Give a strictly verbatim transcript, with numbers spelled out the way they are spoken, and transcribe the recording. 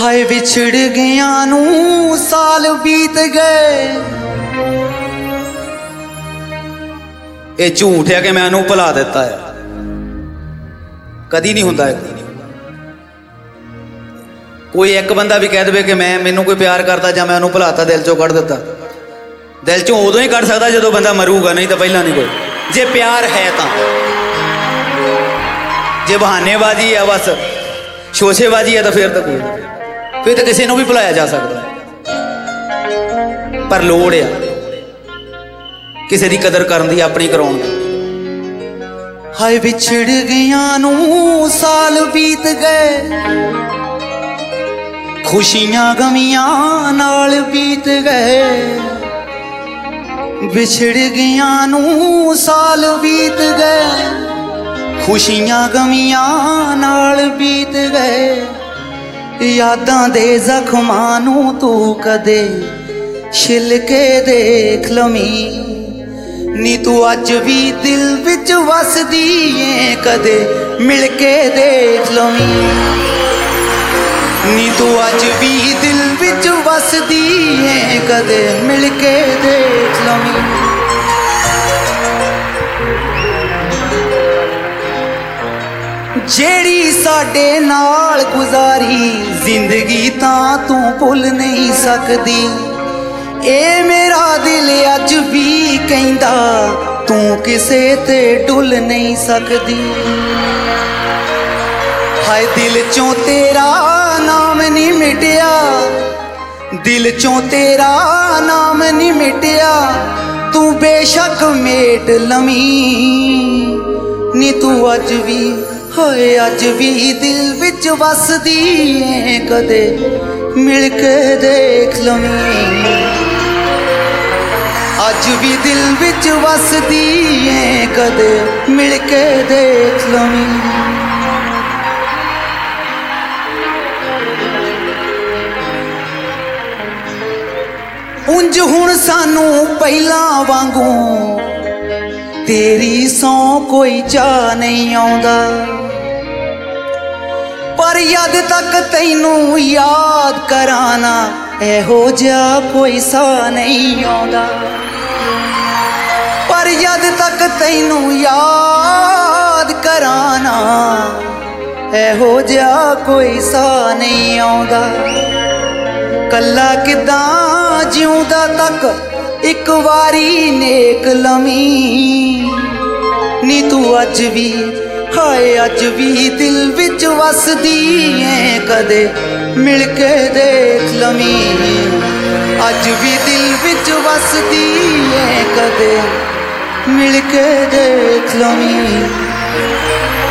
हाय विछड़ गया नू साल बीत गए। ये झूठ है कि मैं इन्हू भुला दिता है, कदी नहीं होता है। कोई एक बंदा भी कह दे कि मैं मैनू कोई प्यार करता या मैं उन्होंने भुलाता, दिल चों कढ़ दिता। दिल चों उदों ही कढ़ सकता जो बंदा मरूगा, नहीं तो पहला नहीं कोई। जे प्यार है तो, जे बहानेबाजी है बस शोशेबाजी है तो फिर तो कोई, फिर तो किसी को भी भुलाया जा सकता है। पर लोड़ आ किसी की कदर करने की, अपनी कराउण दी। हाय विछड़ गया नू साल बीत गए, खुशियां गमियां नाल बीत गए। विछड़ गया नू साल बीत गए, खुशियां गमियां नाल बीत गए। यादां दे जख्मां नू तू कदे छिल के देख लमी, नी तू अज भी दिल विच वसदी है, कदे मिल के देख लमी। नी तू अज भी दिल विच वसदी है, कदे मिल के देख लमी। जेड़ी साडे नाल गुजारी जिंदगी तां तू भुल नहीं सकदी। ए मेरा दिल अज भी कहंदा तू किसे ते डुल नहीं सकदी। हाय दिल चों तेरा नाम नहीं मिटिया, दिल चों तेरा नाम नहीं मिटिया। तू बेशक मेट लमी, नी तू अज भी हाय अज भी दिल विच वसदी है, कदे मिल के देख लमी। अज भी दिल विच वसदी है, कदे मिल के देख लमी। उंज हुण सानू पहला वांगू तेरी सौ कोई चाह नहीं आउंदा, पर यद तक तैनू याद कराना एहो जा कोई सा नहीं आउंदा। पर यद तक तैनू याद कराना एहो जा कोई सा नहीं आउंदा। कल्ला किदां जिउंदा तक एक वारी नेक लमी, नी तू अज भी हाय अज भी दिल विच वसदी है, कदे मिल के देख लमी। अज भी दिल विच वसदी है, कदे मिल के देख लमी।